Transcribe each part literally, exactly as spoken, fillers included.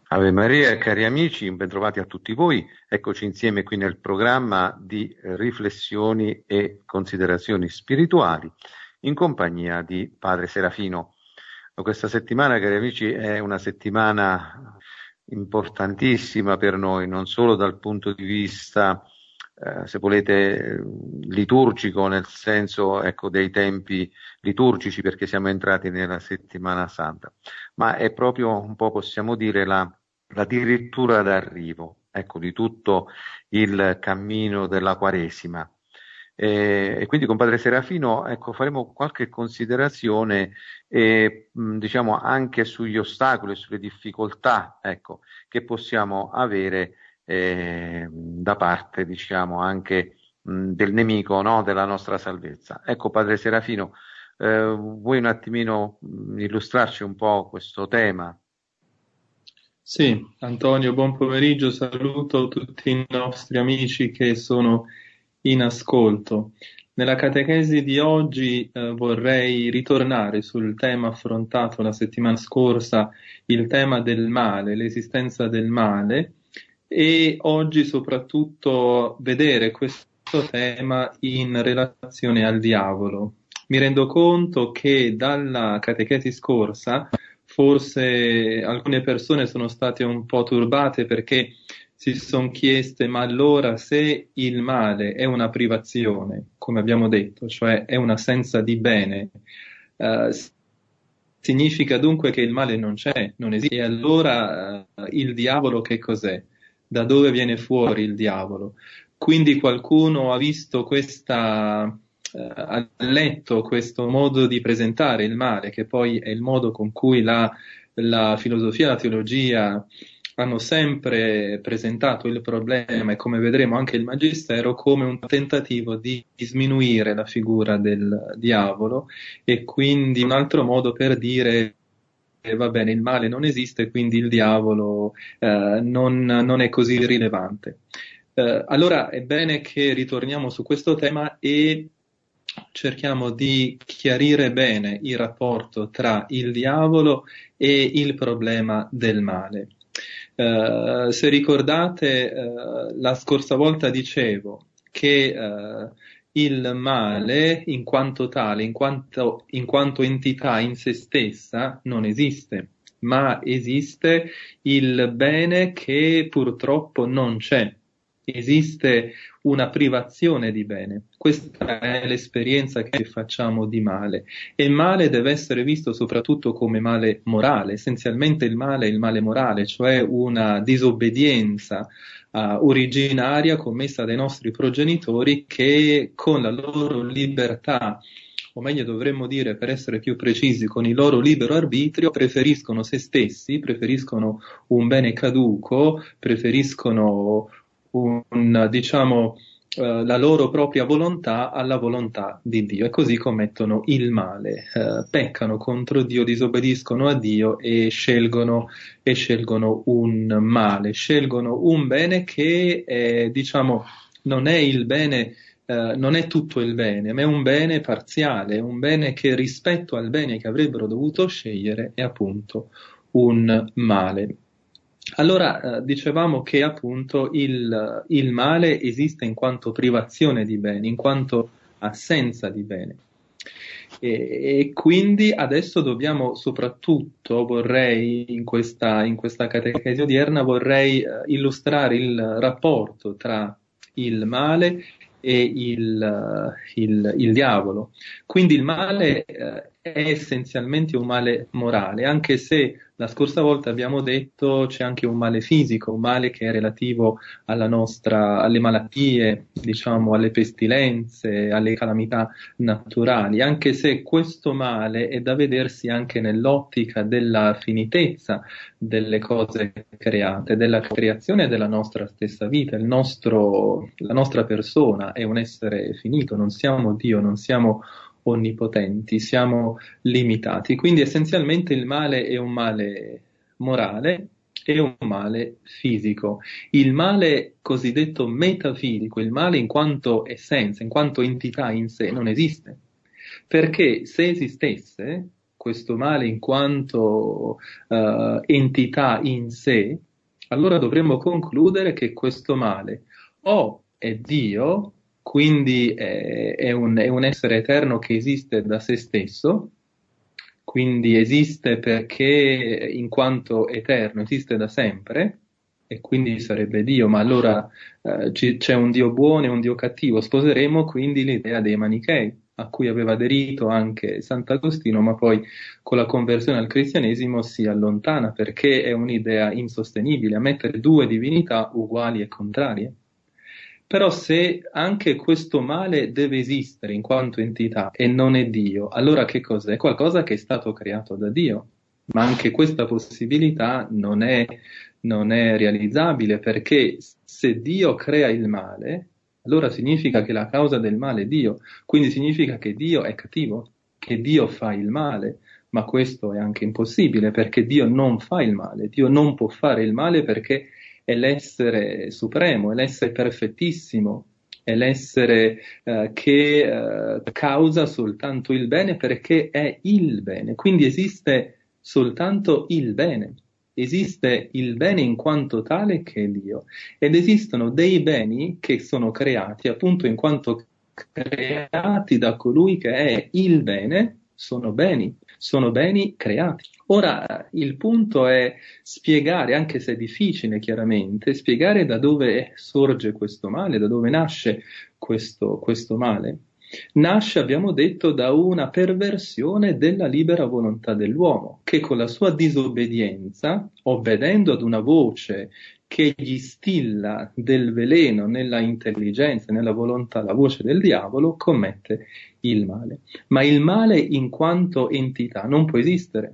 Ave Maria, cari amici, bentrovati a tutti voi. Eccoci insieme qui nel programma di eh, riflessioni e considerazioni spirituali in compagnia di Padre Serafino. Questa settimana, cari amici, è una settimana importantissima per noi, non solo dal punto di vista, eh, se volete, liturgico, nel senso, ecco, dei tempi liturgici, perché siamo entrati nella settimana santa, ma è proprio un po', possiamo dire, la addirittura d'arrivo, ecco, di tutto il cammino della Quaresima. E, e quindi con Padre Serafino, ecco, faremo qualche considerazione, e, mh, diciamo, anche sugli ostacoli, sulle difficoltà, ecco, che possiamo avere eh, da parte, diciamo, anche mh, del nemico, no, della nostra salvezza. Ecco, Padre Serafino, eh, vuoi un attimino mh, illustrarci un po' questo tema? Sì, Antonio, buon pomeriggio, saluto tutti i nostri amici che sono in ascolto. Nella catechesi di oggi eh, vorrei ritornare sul tema affrontato la settimana scorsa, il tema del male, l'esistenza del male, e oggi soprattutto vedere questo tema in relazione al diavolo. Mi rendo conto che dalla catechesi scorsa forse alcune persone sono state un po' turbate perché si sono chieste: ma allora se il male è una privazione, come abbiamo detto, cioè è un'assenza di bene, eh, significa dunque che il male non c'è, non esiste, e allora eh, il diavolo che cos'è? Da dove viene fuori il diavolo? Quindi qualcuno ha visto questa, eh, ha letto questo modo di presentare il male, che poi è il modo con cui la, la filosofia e la teologia hanno sempre presentato il problema, e come vedremo anche il Magistero, come un tentativo di sminuire la figura del diavolo, e quindi un altro modo per dire: eh, va bene, il male non esiste, quindi il diavolo eh, non, non è così rilevante. Eh, allora è bene che ritorniamo su questo tema e cerchiamo di chiarire bene il rapporto tra il diavolo e il problema del male. Eh, se ricordate, eh, la scorsa volta dicevo che eh, il male, in quanto tale, in quanto, in quanto entità in se stessa, non esiste, ma esiste il bene che purtroppo non c'è. Esiste una privazione di bene. Questa è l'esperienza che facciamo di male. E il male deve essere visto soprattutto come male morale. Essenzialmente il male è il male morale, cioè una disobbedienza uh, originaria commessa dai nostri progenitori, che con la loro libertà, o meglio dovremmo dire, per essere più precisi, con il loro libero arbitrio, preferiscono se stessi, preferiscono un bene caduco, preferiscono un, diciamo, eh, la loro propria volontà alla volontà di Dio, e così commettono il male, eh, peccano contro Dio, disobbediscono a Dio e scelgono, e scelgono un male, scelgono un bene che è, diciamo, non è il bene. Uh, non è tutto il bene, ma è un bene parziale, un bene che rispetto al bene che avrebbero dovuto scegliere è appunto un male. Allora, eh, dicevamo che appunto il, il male esiste in quanto privazione di bene, in quanto assenza di bene. E, e quindi adesso dobbiamo soprattutto, vorrei, in questa, in questa catechesi odierna, vorrei eh, illustrare il rapporto tra il male e il, il, il diavolo. Quindi il male eh, è essenzialmente un male morale, anche se la scorsa volta abbiamo detto c'è anche un male fisico, un male che è relativo alla nostra, alle malattie, diciamo, alle pestilenze, alle calamità naturali, anche se questo male è da vedersi anche nell'ottica della finitezza delle cose create, della creazione della nostra stessa vita. Il nostro, la nostra persona è un essere finito, non siamo Dio, non siamo onnipotenti, siamo limitati. Quindi essenzialmente il male è un male morale e un male fisico. Il male cosiddetto metafisico, il male in quanto essenza, in quanto entità in sé, non esiste. Perché se esistesse, questo male in quanto uh, entità in sé, allora dovremmo concludere che questo male o è Dio, quindi è, è, un, è un essere eterno che esiste da se stesso, quindi esiste perché in quanto eterno esiste da sempre, e quindi sarebbe Dio, ma allora eh, ci, c'è un Dio buono e un Dio cattivo. Sposeremo quindi l'idea dei manichei, a cui aveva aderito anche Sant'Agostino, ma poi con la conversione al cristianesimo si allontana perché è un'idea insostenibile, a mettere due divinità uguali e contrarie. Però se anche questo male deve esistere in quanto entità e non è Dio, allora che cos'è? È qualcosa che è stato creato da Dio. Ma anche questa possibilità non è, non è realizzabile, perché se Dio crea il male, allora significa che la causa del male è Dio. Quindi significa che Dio è cattivo, che Dio fa il male. Ma questo è anche impossibile, perché Dio non fa il male. Dio non può fare il male perché è l'essere supremo, è l'essere perfettissimo, è l'essere eh, che eh, causa soltanto il bene perché è il bene. Quindi esiste soltanto il bene, esiste il bene in quanto tale che è Dio. Ed esistono dei beni che sono creati appunto in quanto creati da colui che è il bene, sono beni, sono beni creati. Ora, il punto è spiegare, anche se è difficile chiaramente, spiegare da dove sorge questo male, da dove nasce questo, questo male. Nasce, abbiamo detto, da una perversione della libera volontà dell'uomo, che con la sua disobbedienza, obbedendo ad una voce che gli stilla del veleno nella intelligenza, nella volontà, la voce del diavolo, commette il male. Ma il male in quanto entità non può esistere.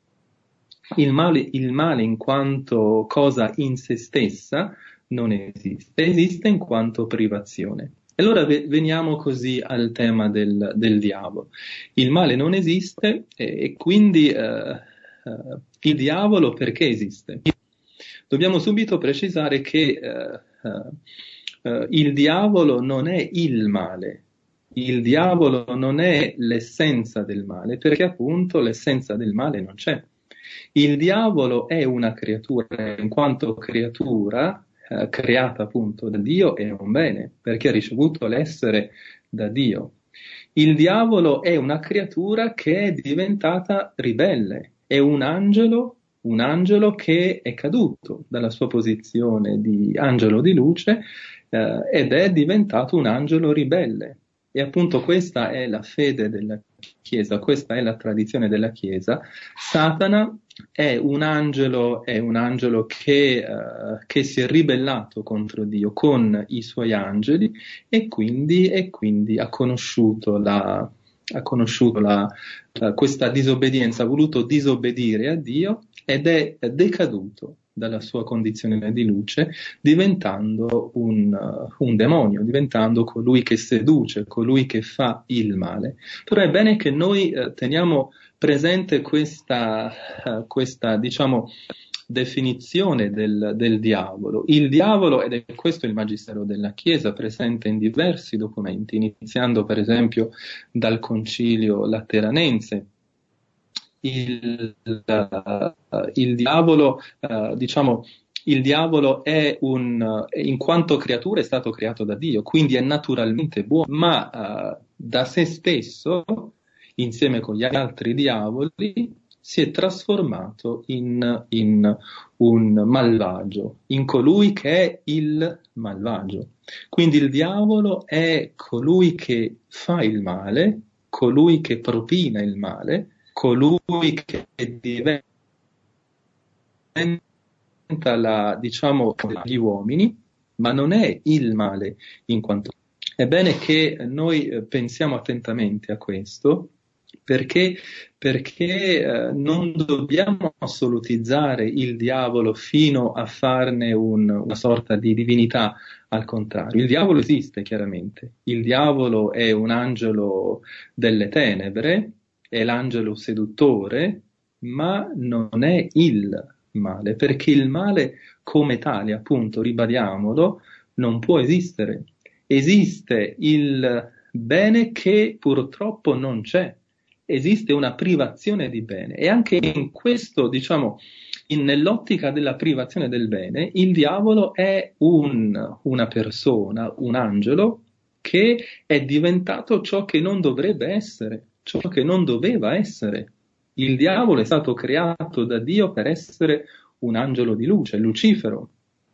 Il male, il male in quanto cosa in se stessa non esiste, esiste in quanto privazione. E allora veniamo così al tema del, del diavolo. Il male non esiste e, e quindi eh, eh, il diavolo perché esiste? Dobbiamo subito precisare che eh, eh, il diavolo non è il male, il diavolo non è l'essenza del male, perché appunto l'essenza del male non c'è. Il diavolo è una creatura, in quanto creatura eh, creata appunto da Dio è un bene, perché ha ricevuto l'essere da Dio. Il diavolo è una creatura che è diventata ribelle, è un angelo, un angelo che è caduto dalla sua posizione di angelo di luce eh, ed è diventato un angelo ribelle. E appunto questa è la fede della Chiesa, questa è la tradizione della Chiesa. Satana è un angelo, è un angelo che, uh, che si è ribellato contro Dio con i suoi angeli e quindi, e quindi ha conosciuto, la, ha conosciuto la, uh, questa disobbedienza, ha voluto disobbedire a Dio ed è decaduto dalla sua condizione di luce, diventando un, uh, un demonio, diventando colui che seduce, colui che fa il male. Però è bene che noi uh, teniamo presente questa, uh, questa diciamo, definizione del, del diavolo. Il diavolo, ed è questo il magistero della Chiesa, presente in diversi documenti, iniziando per esempio dal Concilio Lateranense. Il, uh, il diavolo, uh, diciamo, il diavolo è un, in quanto creatura è stato creato da Dio, quindi è naturalmente buono, ma uh, da se stesso, insieme con gli altri diavoli, si è trasformato in, in un malvagio, in colui che è il malvagio. Quindi il diavolo è colui che fa il male, colui che propina il male, colui che diventa la, diciamo, gli uomini, ma non è il male in quanto. È bene che noi pensiamo attentamente a questo, perché, perché eh, non dobbiamo assolutizzare il diavolo fino a farne un, una sorta di divinità. Al contrario, il diavolo esiste chiaramente, il diavolo è un angelo delle tenebre, è l'angelo seduttore, ma non è il male, perché il male come tale, appunto, ribadiamolo, non può esistere. Esiste il bene che purtroppo non c'è, esiste una privazione di bene. E anche in questo, diciamo, in, nell'ottica della privazione del bene, il diavolo è un, una persona, un angelo, che è diventato ciò che non dovrebbe essere, ciò che non doveva essere. Il diavolo è stato creato da Dio per essere un angelo di luce, Lucifero.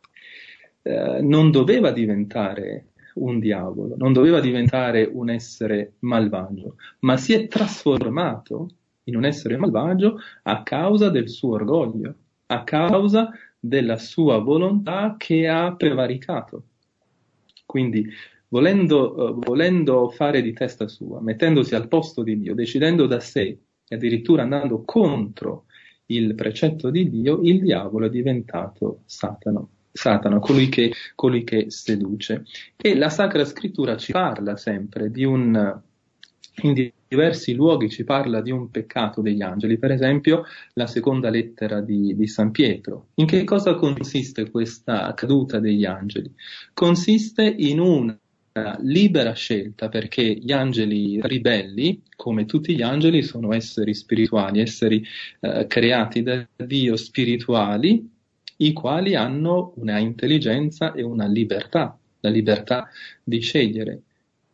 Eh, non doveva diventare un diavolo, non doveva diventare un essere malvagio, ma si è trasformato in un essere malvagio a causa del suo orgoglio, a causa della sua volontà che ha prevaricato. Quindi, volendo, uh, volendo fare di testa sua, mettendosi al posto di Dio, decidendo da sé, e addirittura andando contro il precetto di Dio, il diavolo è diventato Satana. Satana, colui che, colui che seduce. E la Sacra Scrittura ci parla sempre di un, in diversi luoghi ci parla di un peccato degli angeli, per esempio la seconda lettera di, di San Pietro. In che cosa consiste questa caduta degli angeli? Consiste in una libera scelta, perché gli angeli ribelli, come tutti gli angeli, sono esseri spirituali, esseri eh, creati da Dio, spirituali, i quali hanno una intelligenza e una libertà, la libertà di scegliere.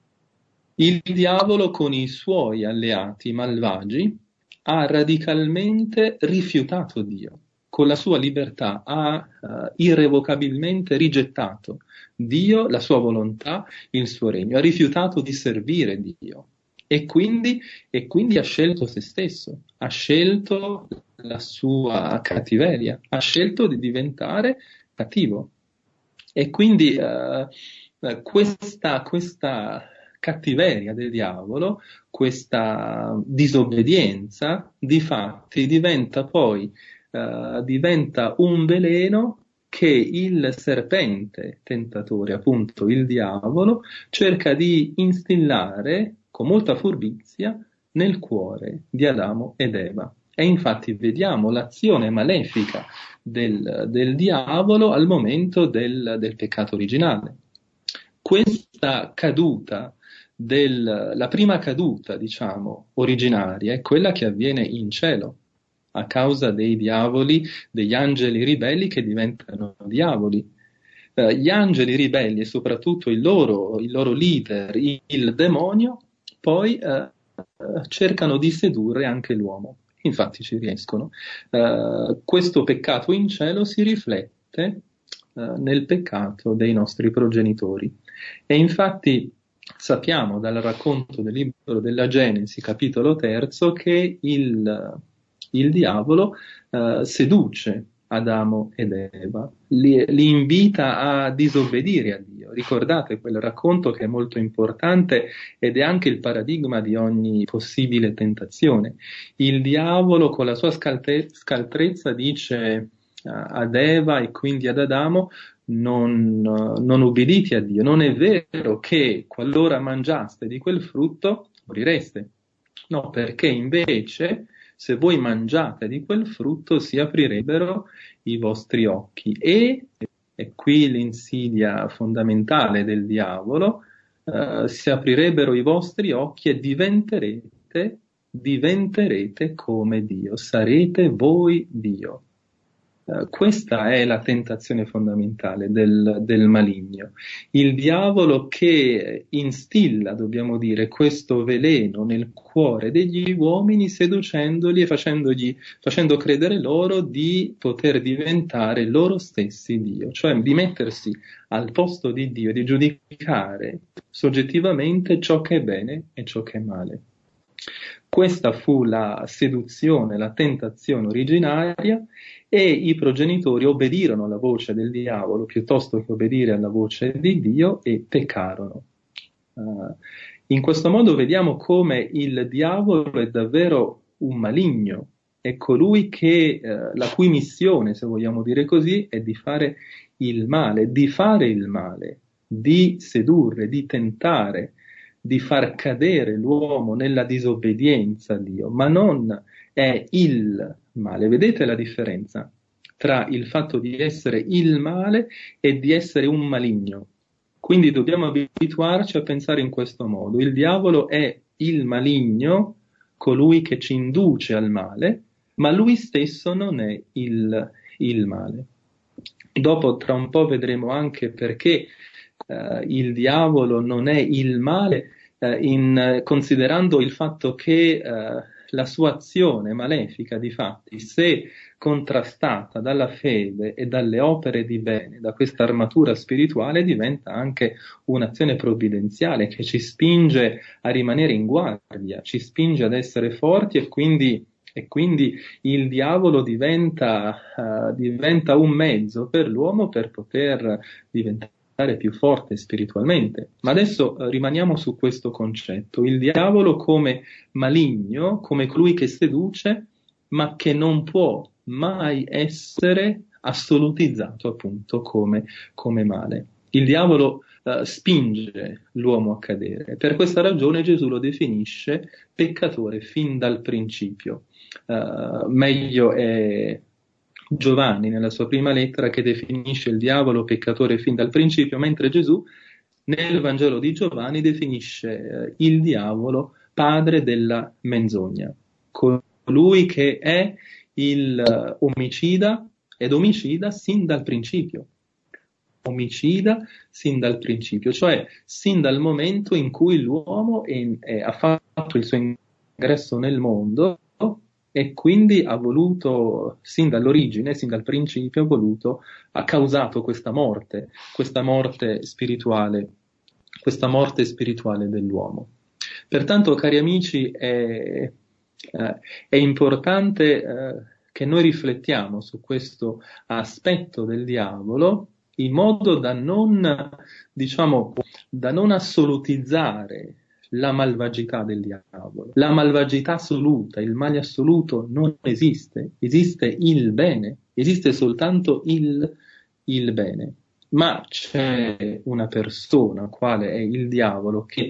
Il diavolo con i suoi alleati malvagi ha radicalmente rifiutato Dio, con la sua libertà ha uh, irrevocabilmente rigettato Dio, la sua volontà, il suo regno, ha rifiutato di servire Dio e quindi, e quindi ha scelto se stesso, ha scelto la sua cattiveria, ha scelto di diventare cattivo. E quindi uh, questa, questa cattiveria del diavolo, questa disobbedienza, di fatti diventa poi uh, diventa un veleno che il serpente tentatore, appunto il diavolo, cerca di instillare con molta furbizia nel cuore di Adamo ed Eva. E infatti vediamo l'azione malefica del, del diavolo al momento del, del peccato originale. Questa caduta, del, la prima caduta, diciamo, originaria, è quella che avviene in cielo, a causa dei diavoli, degli angeli ribelli che diventano diavoli. Eh, gli angeli ribelli e soprattutto il loro, il loro leader, il, il demonio, poi eh, cercano di sedurre anche l'uomo. Infatti ci riescono. Uh, questo peccato in cielo si riflette uh, nel peccato dei nostri progenitori. E infatti sappiamo dal racconto del libro della Genesi, capitolo terzo, che il, il diavolo uh, seduce Adamo ed Eva, li, li invita a disobbedire a Dio. Ricordate quel racconto che è molto importante ed è anche il paradigma di ogni possibile tentazione. Il diavolo con la sua scalte, scaltrezza dice uh, ad Eva e quindi ad Adamo: non, uh, non ubbidite a Dio, non è vero che qualora mangiaste di quel frutto morireste. No, perché invece se voi mangiate di quel frutto si aprirebbero i vostri occhi. E, e qui l'insidia fondamentale del diavolo, eh, si aprirebbero i vostri occhi e diventerete, diventerete come Dio, sarete voi Dio. Uh, questa è la tentazione fondamentale del, del maligno. Il diavolo che instilla, dobbiamo dire, questo veleno nel cuore degli uomini, seducendoli e facendogli, facendo credere loro di poter diventare loro stessi Dio, cioè di mettersi al posto di Dio, di giudicare soggettivamente ciò che è bene e ciò che è male. Questa fu la seduzione, la tentazione originaria, e i progenitori obbedirono alla voce del diavolo piuttosto che obbedire alla voce di Dio e peccarono. Uh, in questo modo vediamo come il diavolo è davvero un maligno, è colui che, uh, la cui missione, se vogliamo dire così, è di fare il male, di fare il male, di sedurre, di tentare, di far cadere l'uomo nella disobbedienza a Dio, ma non è il male. Vedete la differenza tra il fatto di essere il male e di essere un maligno? Quindi dobbiamo abituarci a pensare in questo modo. Il diavolo è il maligno colui che ci induce al male, ma lui stesso non è il, il male. Dopo, tra un po', vedremo anche perché eh, il diavolo non è il male, eh, in, considerando il fatto che eh, la sua azione malefica, difatti, se contrastata dalla fede e dalle opere di bene, da questa armatura spirituale, diventa anche un'azione provvidenziale che ci spinge a rimanere in guardia, ci spinge ad essere forti e quindi, e quindi il diavolo diventa, uh, diventa un mezzo per l'uomo per poter diventare più forte spiritualmente. Ma adesso uh, rimaniamo su questo concetto. Il diavolo come maligno, come colui che seduce, ma che non può mai essere assolutizzato appunto come, come male. Il diavolo uh, spinge l'uomo a cadere. Per questa ragione Gesù lo definisce peccatore fin dal principio. Uh, meglio è Giovanni nella sua prima lettera che definisce il diavolo peccatore fin dal principio, mentre Gesù nel Vangelo di Giovanni definisce uh, il diavolo padre della menzogna, colui che è il uh, omicida ed omicida sin dal principio. Omicida sin dal principio, cioè sin dal momento in cui l'uomo è, è, ha fatto il suo ingresso nel mondo e quindi ha voluto, sin dall'origine, sin dal principio, ha voluto, ha causato questa morte, questa morte spirituale, questa morte spirituale dell'uomo. Pertanto, cari amici, è, eh, è importante eh, che noi riflettiamo su questo aspetto del diavolo in modo da non, diciamo, da non assolutizzare la malvagità del diavolo. La malvagità assoluta, il male assoluto non esiste, esiste il bene, esiste soltanto il, il bene. Ma c'è una persona, quale è il diavolo, che,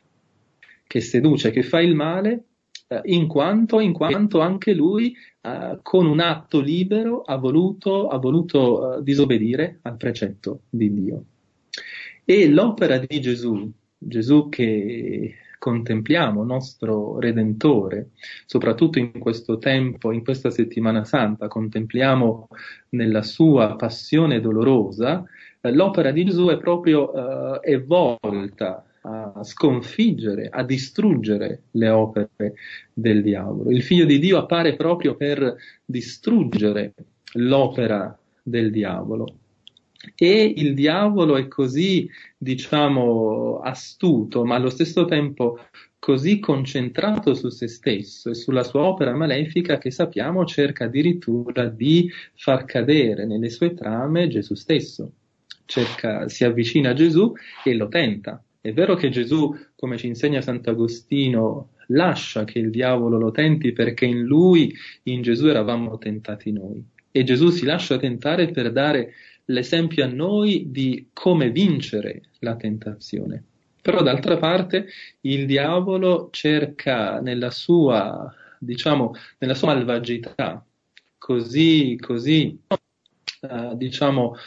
che seduce, che fa il male, eh, in quanto, in quanto anche lui eh, con un atto libero ha voluto, ha voluto eh, disobbedire al precetto di Dio. E l'opera di Gesù, Gesù che contempliamo, nostro Redentore, soprattutto in questo tempo, in questa settimana santa, contempliamo nella sua passione dolorosa, eh, l'opera di Gesù è proprio, eh, è volta a sconfiggere, a distruggere le opere del diavolo. Il Figlio di Dio appare proprio per distruggere l'opera del diavolo. E il diavolo è così, diciamo, astuto, ma allo stesso tempo così concentrato su se stesso e sulla sua opera malefica che sappiamo cerca addirittura di far cadere nelle sue trame Gesù stesso. Cerca, si avvicina a Gesù e lo tenta. È vero che Gesù, come ci insegna Sant'Agostino, lascia che il diavolo lo tenti perché in lui, in Gesù, eravamo tentati noi. E Gesù si lascia tentare per dare l'esempio a noi di come vincere la tentazione. Però d'altra parte il diavolo cerca nella sua, diciamo, nella sua malvagità così, così, uh, diciamo,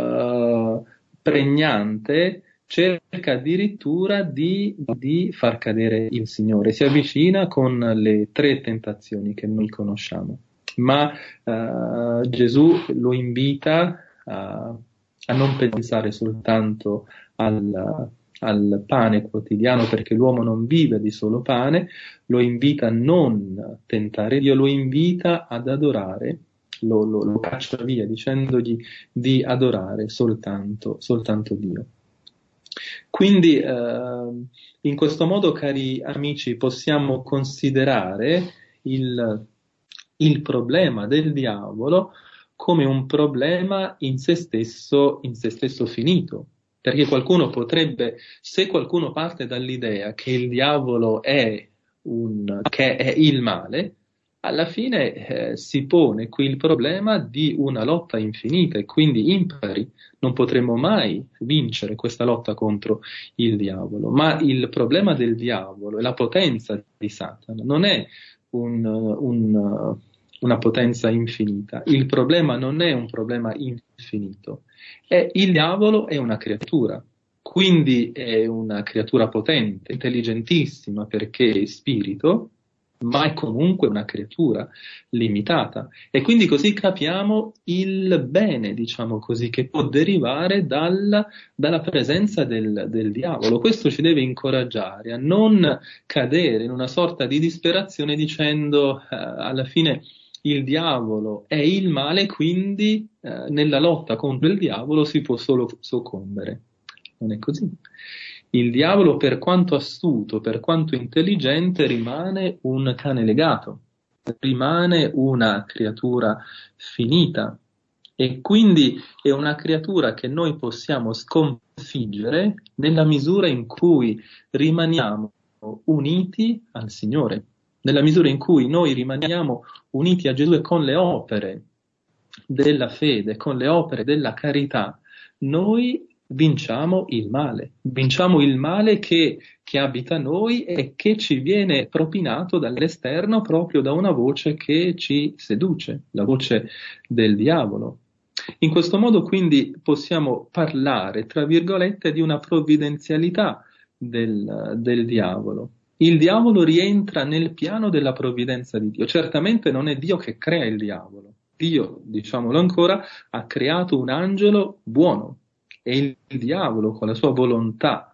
uh, pregnante, cerca addirittura di, di far cadere il Signore. Si avvicina con le tre tentazioni che noi conosciamo. Ma uh, Gesù lo invita a, a non pensare soltanto al, al pane quotidiano, perché l'uomo non vive di solo pane, lo invita a non tentare Dio, lo invita ad adorare, lo, lo, lo caccia via dicendogli di adorare soltanto, soltanto Dio. Quindi eh, in questo modo, cari amici, possiamo considerare il, il problema del diavolo come un problema in se stesso, in se stesso finito. Perché qualcuno potrebbe, se qualcuno parte dall'idea che il diavolo è, un, che è il male, alla fine eh, si pone qui il problema di una lotta infinita e quindi impari. Non potremo mai vincere questa lotta contro il diavolo. Ma il problema del diavolo e la potenza di Satana non è un... un una potenza infinita. Il problema non è un problema infinito. È il diavolo è una creatura, quindi è una creatura potente, intelligentissima perché è spirito, ma è comunque una creatura limitata. E quindi così capiamo il bene, diciamo così, che può derivare dal, dalla presenza del, del diavolo. Questo ci deve incoraggiare a non cadere in una sorta di disperazione dicendo eh, alla fine il diavolo è il male, quindi eh, nella lotta contro il diavolo si può solo soccombere. Non è così. Il diavolo, per quanto astuto, per quanto intelligente, rimane un cane legato, rimane una creatura finita e quindi è una creatura che noi possiamo sconfiggere nella misura in cui rimaniamo uniti al Signore, nella misura in cui noi rimaniamo uniti a Gesù e con le opere della fede, con le opere della carità, noi vinciamo il male, vinciamo il male che, che abita noi e che ci viene propinato dall'esterno proprio da una voce che ci seduce, la voce del diavolo. In questo modo quindi possiamo parlare, tra virgolette, di una provvidenzialità del, del diavolo. Il diavolo rientra nel piano della provvidenza di Dio. Certamente non è Dio che crea il diavolo. Dio, diciamolo ancora, ha creato un angelo buono. È il diavolo, con la sua volontà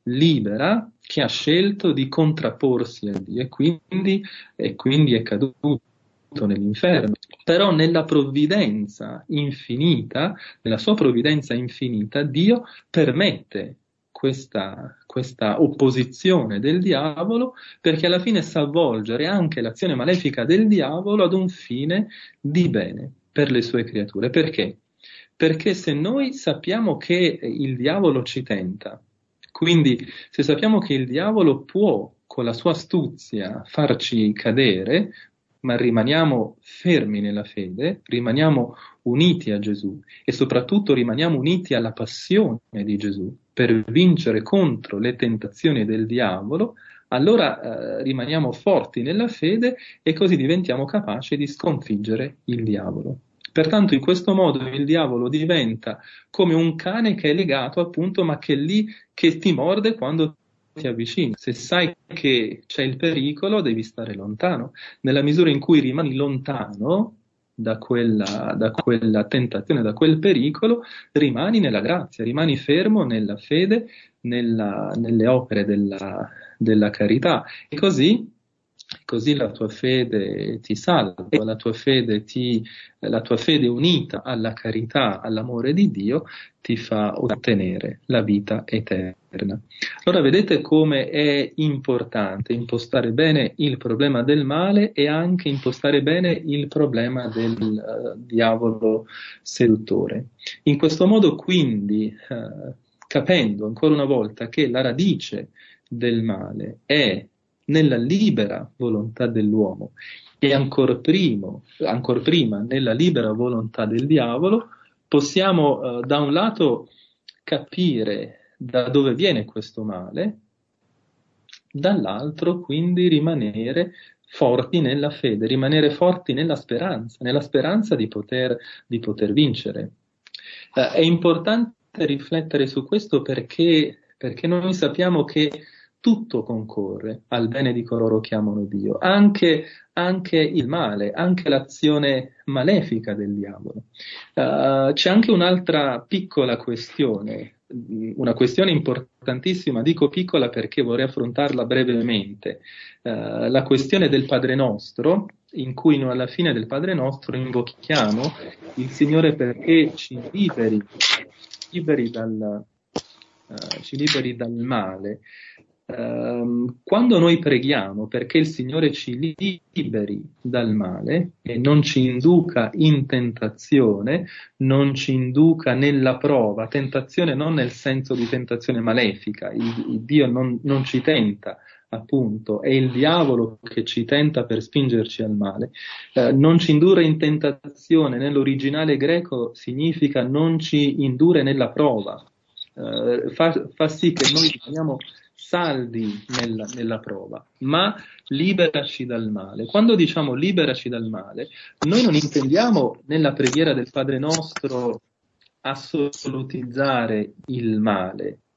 libera, che ha scelto di contrapporsi a Dio e quindi, e quindi è caduto nell'inferno. Però nella provvidenza infinita, nella sua provvidenza infinita, Dio permette questa, questa opposizione del diavolo, perché alla fine sa avvolgere anche l'azione malefica del diavolo ad un fine di bene per le sue creature. Perché? Perché se noi sappiamo che il diavolo ci tenta, quindi se sappiamo che il diavolo può con la sua astuzia farci cadere, ma rimaniamo fermi nella fede, rimaniamo uniti a Gesù e soprattutto rimaniamo uniti alla passione di Gesù per vincere contro le tentazioni del diavolo, allora eh, rimaniamo forti nella fede e così diventiamo capaci di sconfiggere il diavolo. Pertanto in questo modo il diavolo diventa come un cane che è legato appunto, ma che è lì che ti morde quando ti avvicini. Se sai che c'è il pericolo devi stare lontano. Nella misura in cui rimani lontano da quella, da quella tentazione, da quel pericolo, rimani nella grazia, rimani fermo nella fede, nella, nelle opere della, della carità. E così Così la tua fede ti salva, la tua fede, ti, la tua fede unita alla carità, all'amore di Dio, ti fa ottenere la vita eterna. Allora vedete come è importante impostare bene il problema del male e anche impostare bene il problema del uh, diavolo seduttore. In questo modo quindi, uh, capendo ancora una volta che la radice del male è nella libera volontà dell'uomo e ancor, primo, ancor prima nella libera volontà del diavolo, possiamo eh, da un lato capire da dove viene questo male, dall'altro quindi rimanere forti nella fede, rimanere forti nella speranza, nella speranza di poter, di poter vincere. Eh, è importante riflettere su questo perché, perché noi sappiamo che tutto concorre al bene di coloro che amano Dio, anche, anche il male, anche l'azione malefica del diavolo. Uh, c'è anche un'altra piccola questione, una questione importantissima, dico piccola perché vorrei affrontarla brevemente, uh, la questione del Padre Nostro, in cui noi alla fine del Padre Nostro invochiamo il Signore perché ci liberi, liberi dal, uh, ci liberi dal male. Uh, quando noi preghiamo perché il Signore ci liberi dal male e non ci induca in tentazione, non ci induca nella prova, tentazione non nel senso di tentazione malefica, il, il Dio non, non ci tenta, appunto, è il diavolo che ci tenta per spingerci al male. Uh, non ci indurre in tentazione nell'originale greco significa non ci indurre nella prova, uh, fa, fa sì che noi rimaniamo saldi nella, nella prova, ma liberaci dal male. Quando diciamo liberaci dal male, noi non intendiamo nella preghiera del Padre Nostro assolutizzare il male,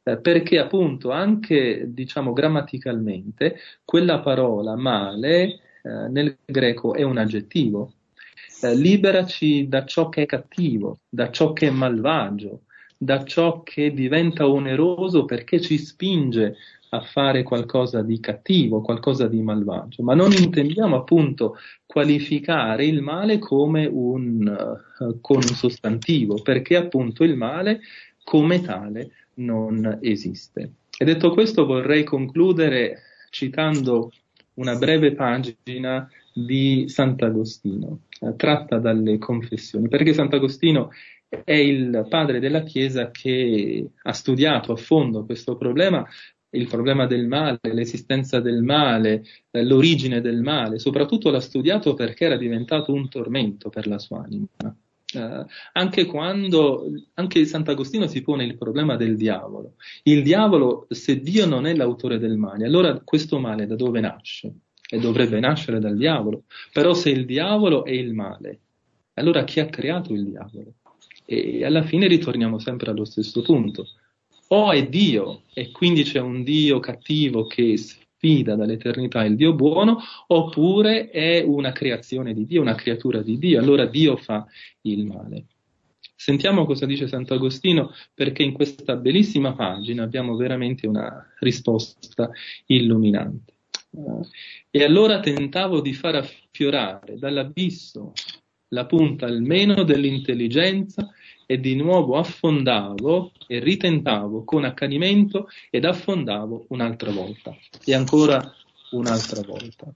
eh, perché appunto anche, diciamo, grammaticalmente, quella parola male eh, nel greco è un aggettivo. Eh, liberaci da ciò che è cattivo, da ciò che è malvagio, da ciò che diventa oneroso perché ci spinge a fare qualcosa di cattivo, qualcosa di malvagio, ma non intendiamo appunto qualificare il male come un, uh, con un sostantivo, perché appunto il male come tale non esiste. E detto questo vorrei concludere citando una breve pagina di Sant'Agostino, eh, tratta dalle Confessioni, perché Sant'Agostino è il padre della Chiesa che ha studiato a fondo questo problema, il problema del male, l'esistenza del male, eh, l'origine del male, soprattutto l'ha studiato perché era diventato un tormento per la sua anima. Eh, anche quando, anche Sant'Agostino si pone il problema del diavolo. Il diavolo, se Dio non è l'autore del male, allora questo male da dove nasce? E dovrebbe nascere dal diavolo. Però se il diavolo è il male, allora chi ha creato il diavolo? E alla fine ritorniamo sempre allo stesso punto. O è Dio, e quindi c'è un Dio cattivo che sfida dall'eternità il Dio buono, oppure è una creazione di Dio, una creatura di Dio, allora Dio fa il male. Sentiamo cosa dice Sant'Agostino, perché in questa bellissima pagina abbiamo veramente una risposta illuminante. Uh, e allora tentavo di far affiorare dall'abisso la punta almeno dell'intelligenza e di nuovo affondavo e ritentavo con accanimento ed affondavo un'altra volta e ancora un'altra volta.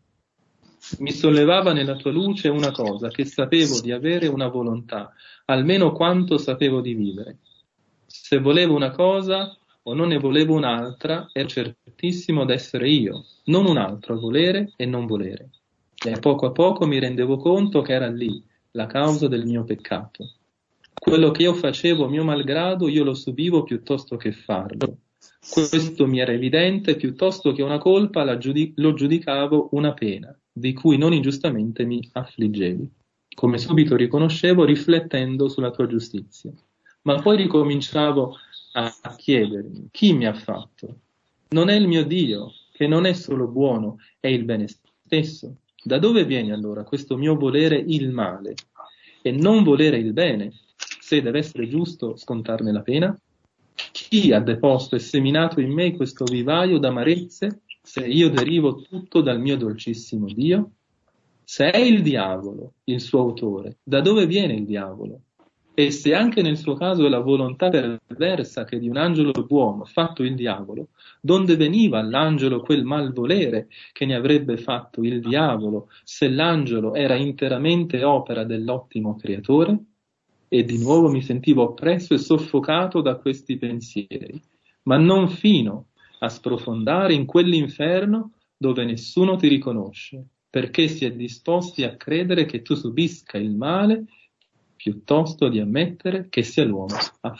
Mi sollevava nella tua luce una cosa, che sapevo di avere una volontà, almeno quanto sapevo di vivere. Se volevo una cosa o non ne volevo un'altra, ero certissimo d'essere io, non un altro a volere e non volere. E a poco a poco mi rendevo conto che era lì la causa del mio peccato. Quello che io facevo mio malgrado, io lo subivo piuttosto che farlo. Questo mi era evidente, piuttosto che una colpa la giudic- lo giudicavo una pena, di cui non ingiustamente mi affliggevi, come subito riconoscevo riflettendo sulla tua giustizia. Ma poi ricominciavo a chiedermi, chi mi ha fatto? Non è il mio Dio, che non è solo buono, è il bene stesso. Da dove viene allora questo mio volere il male e non volere il bene, se deve essere giusto scontarne la pena? Chi ha deposto e seminato in me questo vivaio d'amarezze, se io derivo tutto dal mio dolcissimo Dio? Se è il diavolo il suo autore, da dove viene il diavolo? E se anche nel suo caso è la volontà perversa che di un angelo buono fatto il diavolo, donde veniva all'angelo quel malvolere che ne avrebbe fatto il diavolo se l'angelo era interamente opera dell'ottimo creatore? E di nuovo mi sentivo oppresso e soffocato da questi pensieri, ma non fino a sprofondare in quell'inferno dove nessuno ti riconosce, perché si è disposti a credere che tu subisca il male piuttosto di ammettere che sia l'uomo a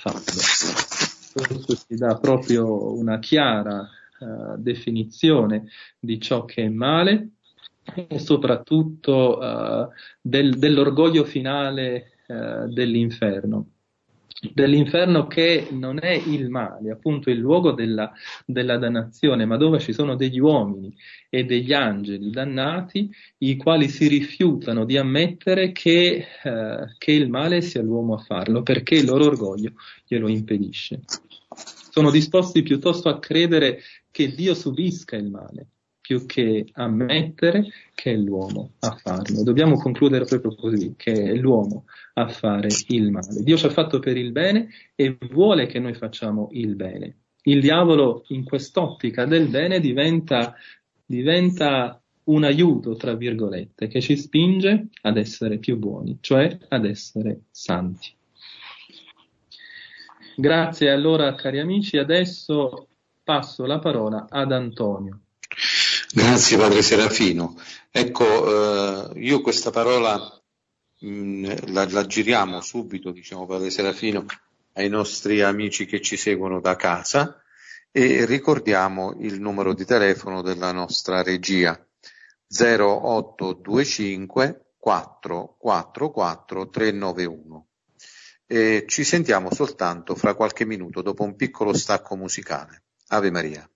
farlo. Questo ci dà proprio una chiara uh, definizione di ciò che è male e soprattutto uh, del, dell'orgoglio finale uh, dell'inferno. Dell'inferno che non è il male, appunto il luogo della, della dannazione, ma dove ci sono degli uomini e degli angeli dannati, i quali si rifiutano di ammettere che, eh, che il male sia l'uomo a farlo, perché il loro orgoglio glielo impedisce. Sono disposti piuttosto a credere che Dio subisca il male, più che ammettere che è l'uomo a farlo. Dobbiamo concludere proprio così, che è l'uomo a fare il male. Dio ci ha fatto per il bene e vuole che noi facciamo il bene. Il diavolo in quest'ottica del bene diventa, diventa un aiuto, tra virgolette, che ci spinge ad essere più buoni, cioè ad essere santi. Grazie allora, cari amici. Adesso passo la parola ad Antonio. Grazie Padre Serafino. Ecco, eh, io questa parola mh, la, la giriamo subito, diciamo, Padre Serafino, ai nostri amici che ci seguono da casa e ricordiamo il numero di telefono della nostra regia zero otto due cinque quattro quattro quattro tre nove uno e ci sentiamo soltanto fra qualche minuto dopo un piccolo stacco musicale. Ave Maria.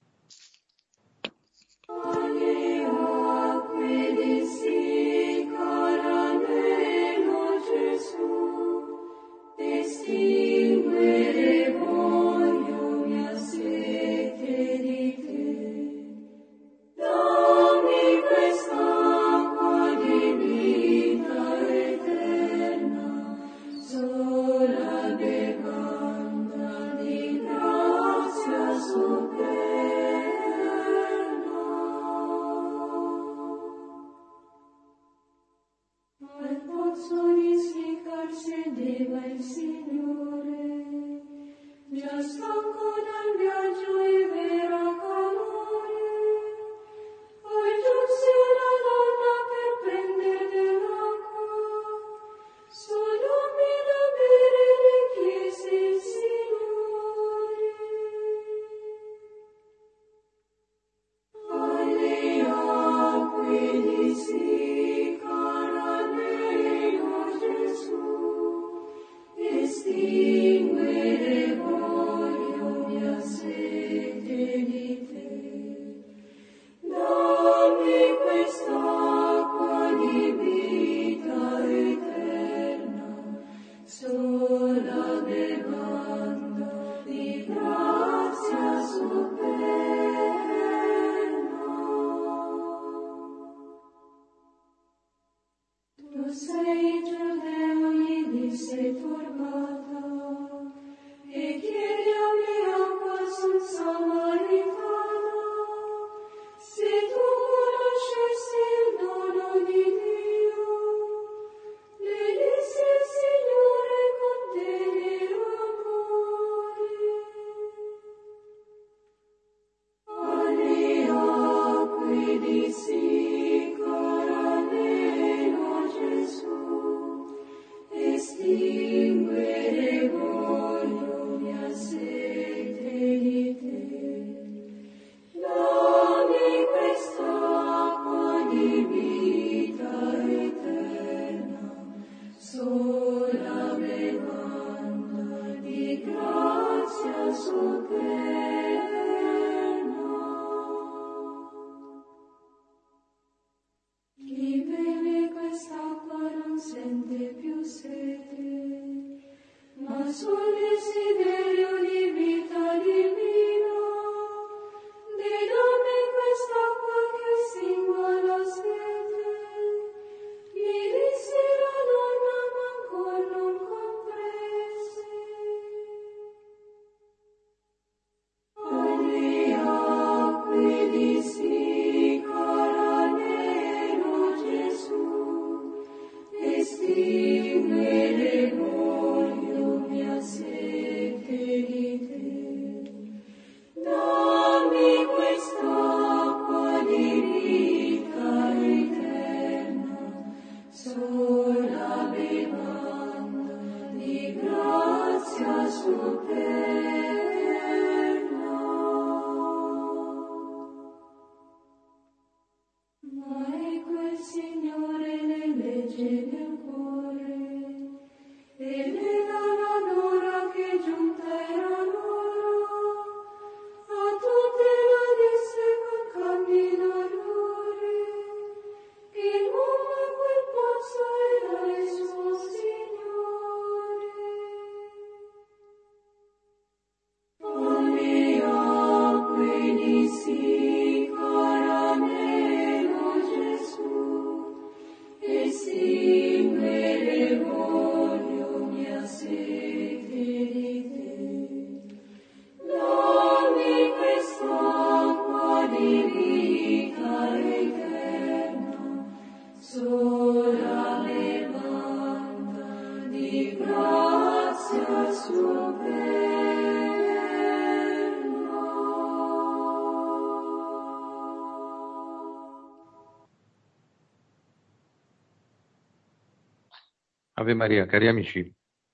Ave Maria, cari amici,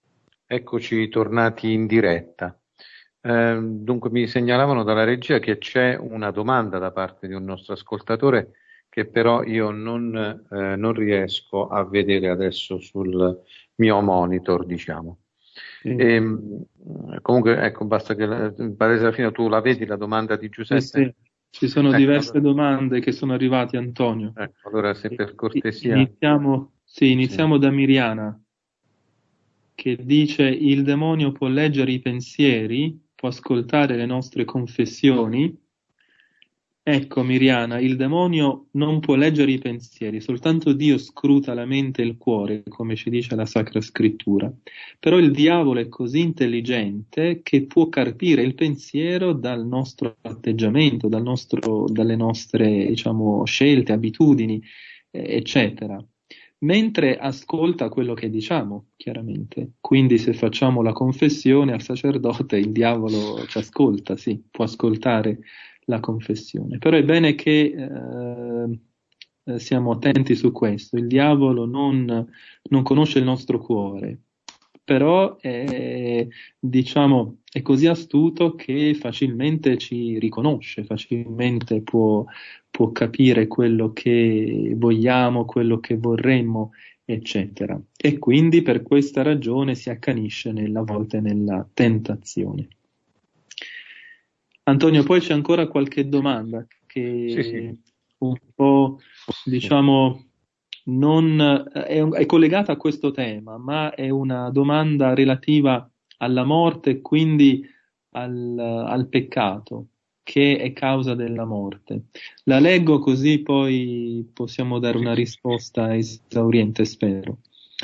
eccoci tornati in diretta. Eh, dunque mi segnalavano dalla regia che c'è una domanda da parte di un nostro ascoltatore che però io non, eh, non riesco a vedere adesso sul mio monitor, diciamo. Sì. E, comunque, ecco, basta che la, Padre Serafino, tu la vedi la domanda di Giuseppe? Sì, sì. Ci sono Ecco, diverse allora, domande che sono arrivate, Antonio. ecco, allora se per I- cortesia... Iniziamo, sì, Sì. iniziamo da Miriana, che dice: il demonio può leggere i pensieri, può ascoltare le nostre confessioni. Ecco, Miriana, il demonio non può leggere i pensieri, soltanto Dio scruta la mente e il cuore, come ci dice la Sacra Scrittura. Però il diavolo è così intelligente che può carpire il pensiero dal nostro atteggiamento, dal nostro, dalle nostre, diciamo, scelte, abitudini, eh, eccetera. Mentre ascolta quello che diciamo, chiaramente. Quindi se facciamo la confessione al sacerdote, il diavolo ci ascolta, sì, può ascoltare la confessione. Però è bene che eh, eh, siamo attenti su questo. Il diavolo non, non conosce il nostro cuore, però è, diciamo, è così astuto che facilmente ci riconosce, facilmente può, può capire quello che vogliamo, quello che vorremmo, eccetera. E quindi per questa ragione si accanisce nella, a volte nella tentazione. Antonio, poi c'è ancora qualche domanda che Sì, sì. un po', diciamo, non, è, è collegata a questo tema, ma è una domanda relativa alla morte e quindi al, al peccato, che è causa della morte. La leggo così poi possiamo dare Sì, una sì. risposta esauriente, spero.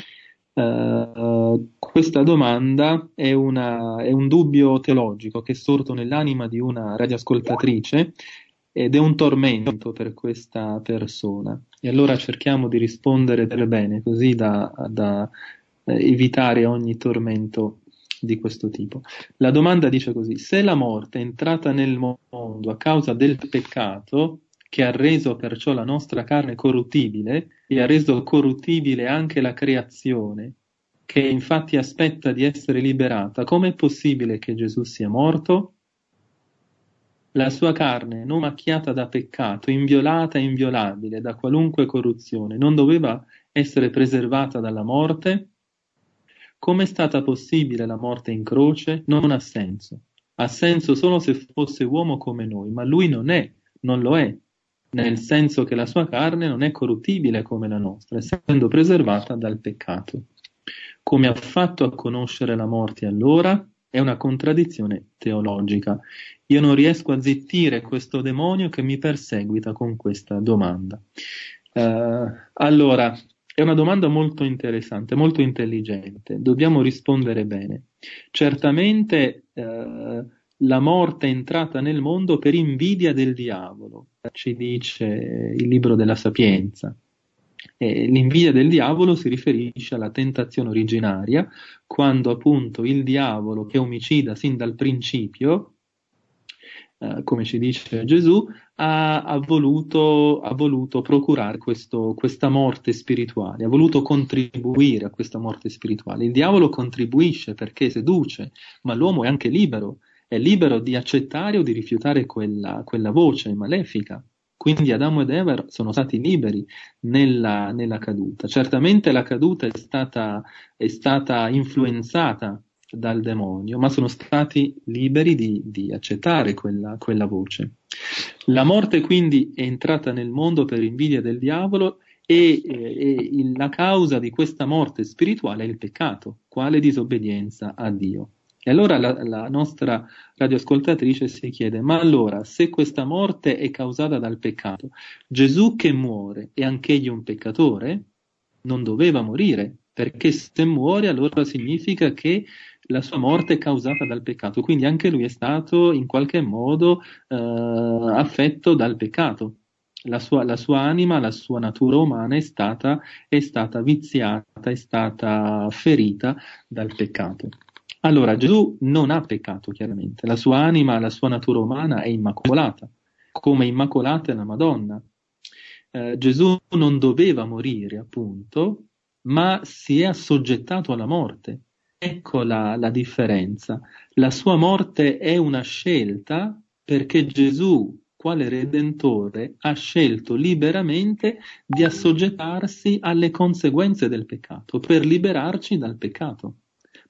Uh, questa domanda è, una, è un dubbio teologico che è sorto nell'anima di una radioascoltatrice ed è un tormento per questa persona. E allora cerchiamo di rispondere per bene, così da, da eh, evitare ogni tormento di questo tipo. La domanda dice così: se la morte è entrata nel mondo a causa del peccato, che ha reso perciò la nostra carne corruttibile e ha reso corruttibile anche la creazione, che infatti aspetta di essere liberata, com'è possibile che Gesù sia morto? La sua carne, non macchiata da peccato, inviolata e inviolabile da qualunque corruzione, non doveva essere preservata dalla morte? Come è stata possibile la morte in croce? Non ha senso. Ha senso solo se fosse uomo come noi, ma lui non è, non lo è, nel senso che la sua carne non è corruttibile come la nostra, essendo preservata dal peccato. Come ha fatto a conoscere la morte allora? È una contraddizione teologica. Io non riesco a zittire questo demonio che mi perseguita con questa domanda. Uh, allora, è una domanda molto interessante, molto intelligente. Dobbiamo rispondere bene. Certamente uh, la morte è entrata nel mondo per invidia del diavolo, ci dice il libro della Sapienza. E l'invidia del diavolo si riferisce alla tentazione originaria, quando appunto il diavolo, che è omicida sin dal principio, eh, come ci dice Gesù, ha, ha, voluto, ha voluto procurare questo, questa morte spirituale, ha voluto contribuire a questa morte spirituale. Il diavolo contribuisce perché seduce, ma l'uomo è anche libero, è libero di accettare o di rifiutare quella, quella voce malefica. Quindi Adamo ed Eva sono stati liberi nella, nella caduta. Certamente la caduta è stata, è stata influenzata dal demonio, ma sono stati liberi di, di accettare quella, quella voce. La morte quindi è entrata nel mondo per invidia del diavolo e, e, e la causa di questa morte spirituale è il peccato, quale disobbedienza a Dio. E allora la, la nostra radioascoltatrice si chiede: ma allora, se questa morte è causata dal peccato, Gesù che muore è anch'egli un peccatore? Non doveva morire, perché se muore allora significa che la sua morte è causata dal peccato, quindi anche lui è stato in qualche modo eh, affetto dal peccato. La sua, la sua anima, la sua natura umana è stata, è stata viziata, è stata ferita dal peccato. Allora, Gesù non ha peccato, chiaramente. La sua anima, la sua natura umana è immacolata, come immacolata è la Madonna. Eh, Gesù non doveva morire, appunto, ma si è assoggettato alla morte. Ecco la, la differenza. La sua morte è una scelta perché Gesù, quale Redentore, ha scelto liberamente di assoggettarsi alle conseguenze del peccato, per liberarci dal peccato.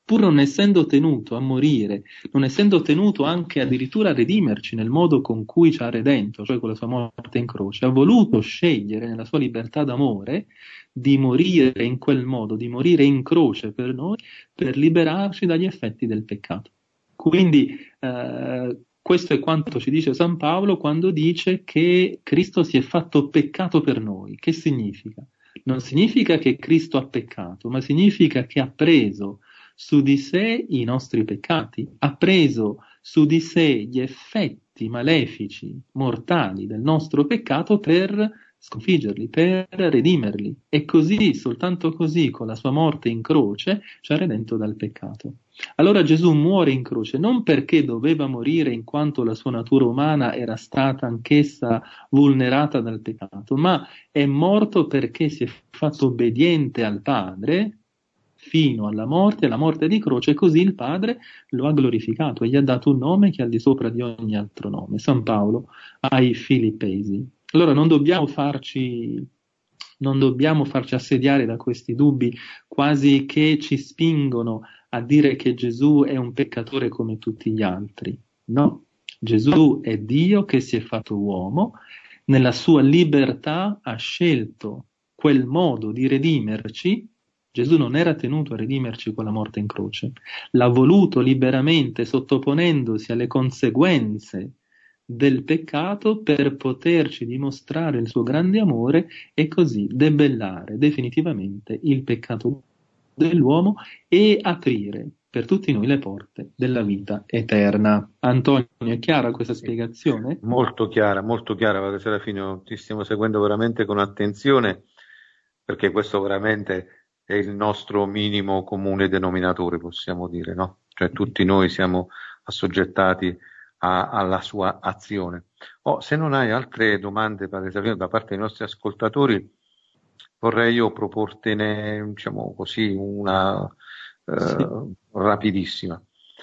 pur non essendo tenuto a morire, non essendo tenuto anche addirittura a redimerci nel modo con cui ci ha redento, cioè con la sua morte in croce, ha voluto scegliere nella sua libertà d'amore di morire in quel modo, di morire in croce per noi, per liberarci dagli effetti del peccato. Quindi eh, questo è quanto ci dice San Paolo quando dice che Cristo si è fatto peccato per noi. Che significa? Non significa che Cristo ha peccato, ma significa che ha preso su di sé i nostri peccati, ha preso su di sé gli effetti malefici, mortali del nostro peccato per sconfiggerli, per redimerli. E così, soltanto così, con la sua morte in croce, ci ha redento dal peccato. Allora Gesù muore in croce non perché doveva morire in quanto la sua natura umana era stata anch'essa vulnerata dal peccato, ma è morto perché si è fatto obbediente al Padre fino alla morte, alla morte di croce, e così il Padre lo ha glorificato e gli ha dato un nome che è al di sopra di ogni altro nome. San Paolo ai Filippesi. Allora non dobbiamo farci, non dobbiamo farci assediare da questi dubbi quasi che ci spingono a dire che Gesù è un peccatore come tutti gli altri. No, Gesù è Dio che si è fatto uomo, nella sua libertà ha scelto quel modo di redimerci. Gesù non era tenuto a redimerci con la morte in croce, l'ha voluto liberamente sottoponendosi alle conseguenze del peccato per poterci dimostrare il suo grande amore e così debellare definitivamente il peccato dell'uomo e aprire per tutti noi le porte della vita eterna. Antonio, è chiara questa spiegazione? Molto chiara, molto chiara, Padre Serafino, ti stiamo seguendo veramente con attenzione, perché questo veramente è il nostro minimo comune denominatore, possiamo dire, no? Cioè tutti noi siamo assoggettati a, alla sua azione. Oh, se non hai altre domande, Padre Serafino, da parte dei nostri ascoltatori, vorrei io proportene, diciamo così, una eh, sì. rapidissima.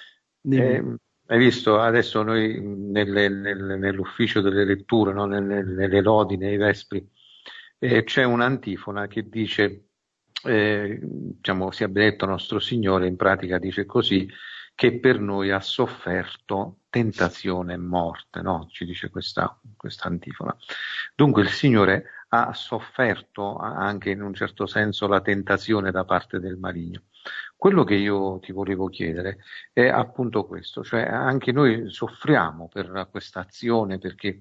Eh, hai visto, adesso noi nelle, nelle, nell'ufficio delle letture, no? nelle, nelle lodi, nei vespri, eh, c'è un'antifona che dice, eh, diciamo, sia benedetto nostro Signore, in pratica dice così, che per noi ha sofferto tentazione e morte, no? Ci dice questa, questa antifona. Dunque il Signore ha sofferto anche in un certo senso la tentazione da parte del maligno. Quello che io ti volevo chiedere è appunto questo, cioè anche noi soffriamo per questa azione perché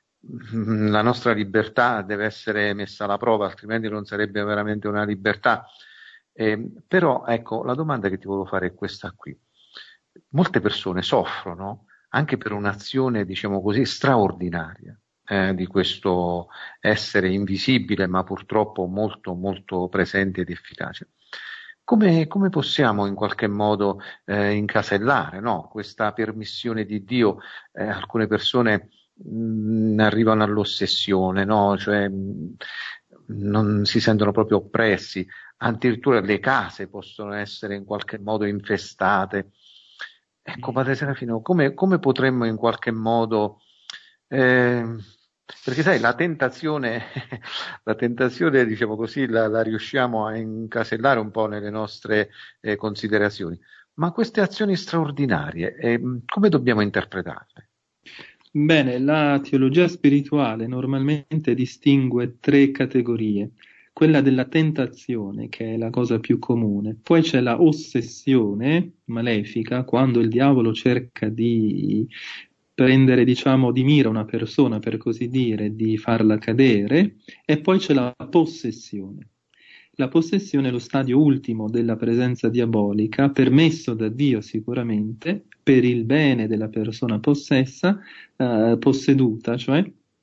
la nostra libertà deve essere messa alla prova, altrimenti non sarebbe veramente una libertà. Eh, però ecco, la domanda che ti volevo fare è questa qui. Molte persone soffrono anche per un'azione, diciamo così, straordinaria eh, di questo essere invisibile, ma purtroppo molto, molto presente ed efficace. Come, come possiamo in qualche modo eh, incasellare, no? Questa permissione di Dio? Eh, alcune persone mh, arrivano all'ossessione, no? Cioè, mh, non si sentono proprio oppressi, addirittura le case possono essere in qualche modo infestate. Ecco, Padre Serafino, come, come potremmo in qualche modo, eh, perché sai, la tentazione, la tentazione, diciamo così, la, la riusciamo a incasellare un po' nelle nostre eh, considerazioni, ma queste azioni straordinarie, eh, come dobbiamo interpretarle? Bene, la teologia spirituale normalmente distingue tre categorie. Quella della tentazione, che è la cosa più comune, poi c'è la ossessione malefica, quando il diavolo cerca di prendere, diciamo, di mira una persona, per così dire, di farla cadere, e poi c'è la possessione. La possessione è lo stadio ultimo della presenza diabolica, permesso da Dio sicuramente, per il bene della persona possessa, eh, posseduta, cioè,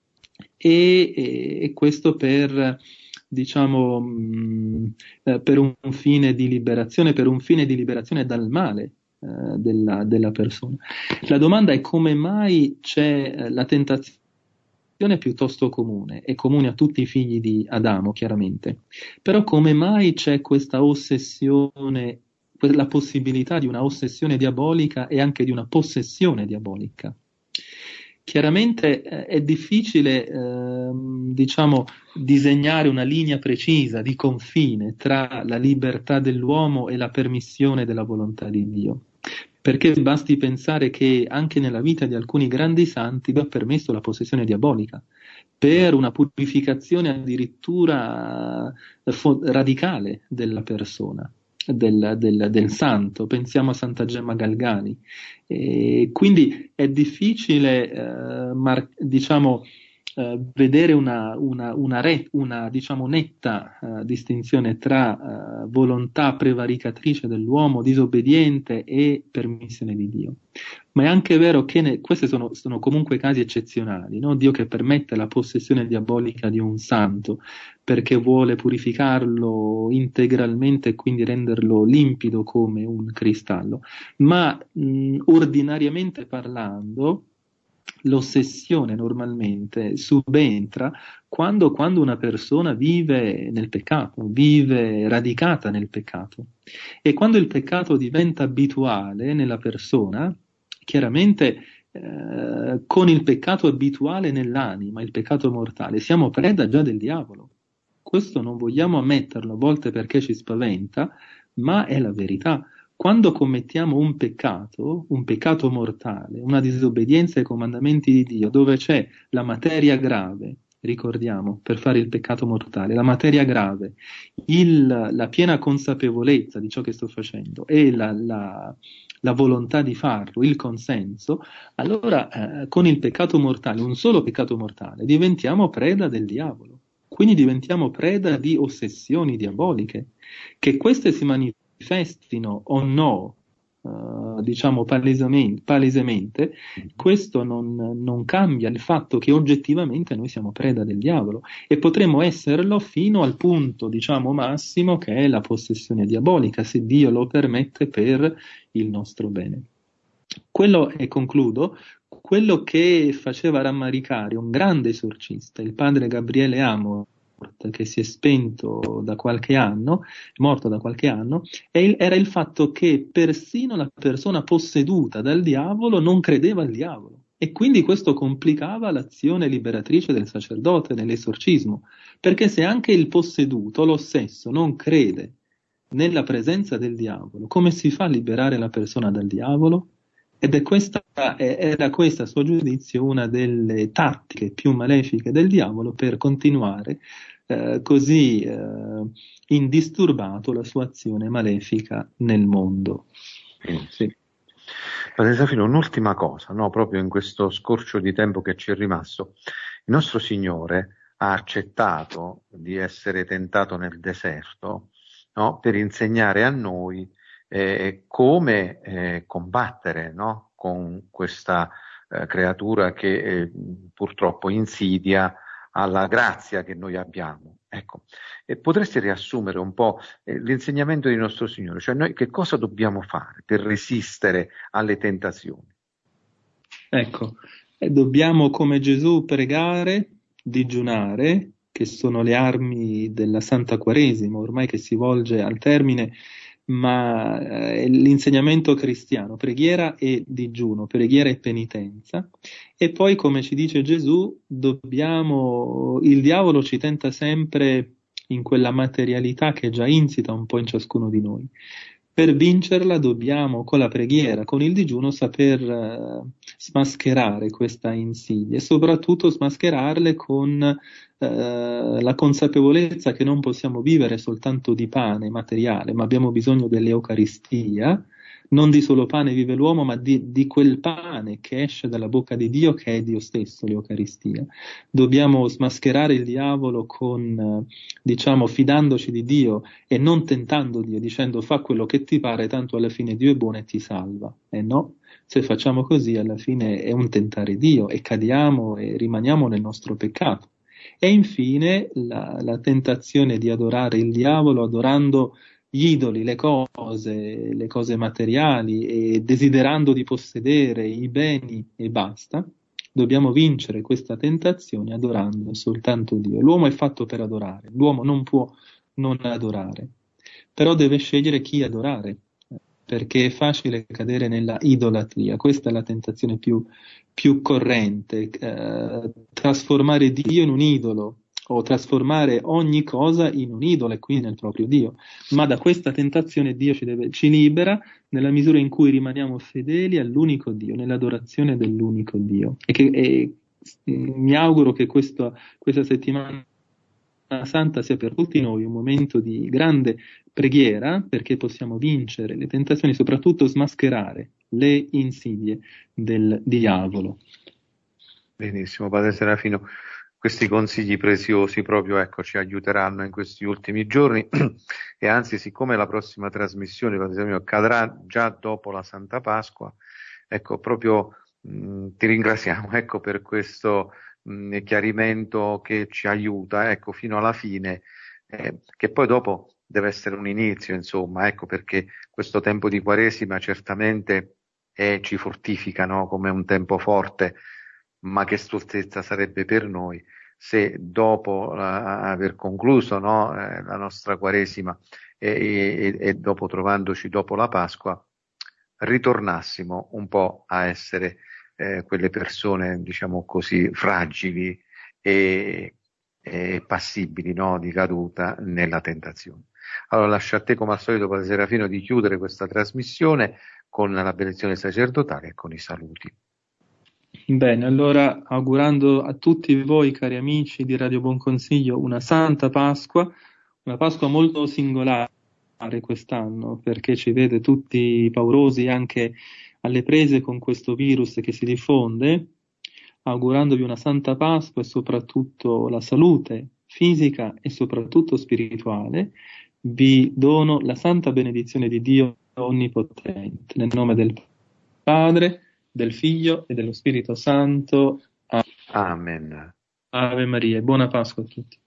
e, e, e questo per... diciamo mh, eh, per un fine di liberazione, per un fine di liberazione dal male eh, della, della persona. La domanda è come mai c'è eh, la tentazione piuttosto comune, è comune a tutti i figli di Adamo, chiaramente, però come mai c'è questa ossessione, la possibilità di una ossessione diabolica e anche di una possessione diabolica? chiaramente eh, è difficile, eh, diciamo, disegnare una linea precisa di confine tra la libertà dell'uomo e la permissione della volontà di Dio. Perché basti pensare che anche nella vita di alcuni grandi santi va permesso la possessione diabolica, per una purificazione addirittura fo- radicale della persona, del, del, del santo. Pensiamo a Santa Gemma Galgani. E quindi è difficile, eh, mar- diciamo, eh, vedere una, una, una, re- una diciamo, netta eh, distinzione tra eh, volontà prevaricatrice dell'uomo, disobbediente, e permissione di Dio. Ma è anche vero che ne- questi sono, sono comunque casi eccezionali, no? Dio che permette la possessione diabolica di un santo perché vuole purificarlo integralmente e quindi renderlo limpido come un cristallo. Ma mh, ordinariamente parlando, l'ossessione normalmente subentra quando, quando una persona vive nel peccato, vive radicata nel peccato. E quando il peccato diventa abituale nella persona, chiaramente eh, con il peccato abituale nell'anima, il peccato mortale, siamo preda già del diavolo. Questo non vogliamo ammetterlo a volte perché ci spaventa, ma è la verità. Quando commettiamo un peccato, un peccato mortale, una disobbedienza ai comandamenti di Dio, dove c'è la materia grave, ricordiamo, per fare il peccato mortale, la materia grave, il, la piena consapevolezza di ciò che sto facendo e la, la, la volontà di farlo, il consenso, allora eh, con il peccato mortale, un solo peccato mortale, diventiamo preda del diavolo. Quindi diventiamo preda di ossessioni diaboliche, che queste si manifestino o no, uh, diciamo palesemente, palesemente, questo non, non cambia il fatto che oggettivamente noi siamo preda del diavolo e potremo esserlo fino al punto, diciamo, massimo, che è la possessione diabolica, se Dio lo permette per il nostro bene. Quello, e concludo, quello che faceva rammaricare un grande esorcista, il padre Gabriele Amor, che si è spento da qualche anno, morto da qualche anno, era il fatto che persino la persona posseduta dal diavolo non credeva al diavolo. E quindi questo complicava l'azione liberatrice del sacerdote nell'esorcismo, perché se anche il posseduto, l'ossesso, non crede nella presenza del diavolo, come si fa a liberare la persona dal diavolo? Ed è questa, era questa, a suo giudizio, una delle tattiche più malefiche del diavolo per continuare eh, così eh, indisturbato la sua azione malefica nel mondo. Sì. Padre Serafino, un'ultima cosa, no? Proprio in questo scorcio di tempo che ci è rimasto, il nostro Signore ha accettato di essere tentato nel deserto, no? Per insegnare a noi eh, come eh, combattere, no? Con questa eh, creatura che eh, purtroppo insidia alla grazia che noi abbiamo. Ecco, e potresti riassumere un po' eh, l'insegnamento di nostro Signore, cioè noi che cosa dobbiamo fare per resistere alle tentazioni? Ecco, e dobbiamo come Gesù pregare, digiunare, che sono le armi della Santa Quaresima, ormai che si volge al termine, ma eh, l'insegnamento cristiano, preghiera e digiuno, preghiera e penitenza. E poi, come ci dice Gesù, dobbiamo, il diavolo ci tenta sempre in quella materialità che è già insita un po' in ciascuno di noi. Per vincerla dobbiamo, con la preghiera, con il digiuno, saper eh, smascherare questa insidia e soprattutto smascherarle con eh, la consapevolezza che non possiamo vivere soltanto di pane materiale, ma abbiamo bisogno dell'Eucaristia. Non di solo pane vive l'uomo, ma di, di quel pane che esce dalla bocca di Dio, che è Dio stesso, l'Eucaristia. Dobbiamo smascherare il diavolo con, diciamo, fidandoci di Dio e non tentando Dio, dicendo fa quello che ti pare, tanto alla fine Dio è buono e ti salva. E no, se facciamo così alla fine è un tentare Dio e cadiamo e rimaniamo nel nostro peccato. E infine la, la tentazione di adorare il diavolo adorando gli idoli, le cose, le cose materiali e desiderando di possedere i beni e basta. Dobbiamo vincere questa tentazione adorando soltanto Dio. L'uomo è fatto per adorare, l'uomo non può non adorare, però deve scegliere chi adorare. perché è facile cadere nella idolatria. Questa è la tentazione più, più corrente, eh, trasformare Dio in un idolo, o trasformare ogni cosa in un idolo e quindi nel proprio Dio. Ma da questa tentazione Dio ci, deve, ci libera nella misura in cui rimaniamo fedeli all'unico Dio, nell'adorazione dell'unico Dio. E, che, e mi auguro che questo, questa settimana Santa sia per tutti noi un momento di grande preghiera, perché possiamo vincere le tentazioni, soprattutto smascherare le insidie del diavolo. Benissimo, Padre Serafino. Questi consigli preziosi proprio, ecco, ci aiuteranno in questi ultimi giorni e anzi, siccome la prossima trasmissione, per esempio, accadrà già dopo la Santa Pasqua, ecco, proprio mh, ti ringraziamo, ecco, per questo mh, chiarimento che ci aiuta, ecco, fino alla fine, eh, che poi dopo deve essere un inizio, insomma, ecco, perché questo tempo di Quaresima certamente è, ci fortifica, no? Come un tempo forte, ma che stoltezza sarebbe per noi se dopo uh, aver concluso, no, eh, la nostra Quaresima e, e, e dopo trovandoci dopo la Pasqua ritornassimo un po' a essere eh, quelle persone, diciamo così, fragili e, e passibili, no, di caduta nella tentazione. Allora lascio a te, come al solito, Padre Serafino, di chiudere questa trasmissione con la benedizione sacerdotale e con i saluti. Bene, allora augurando a tutti voi, cari amici di Radio Buon Consiglio, una Santa Pasqua, una Pasqua molto singolare quest'anno, perché ci vede tutti paurosi anche alle prese con questo virus che si diffonde, augurandovi una Santa Pasqua e soprattutto la salute fisica e soprattutto spirituale. Vi dono la santa benedizione di Dio Onnipotente, nel nome del Padre, del Figlio e dello Spirito Santo. Amen. Ave Maria, buona Pasqua a tutti.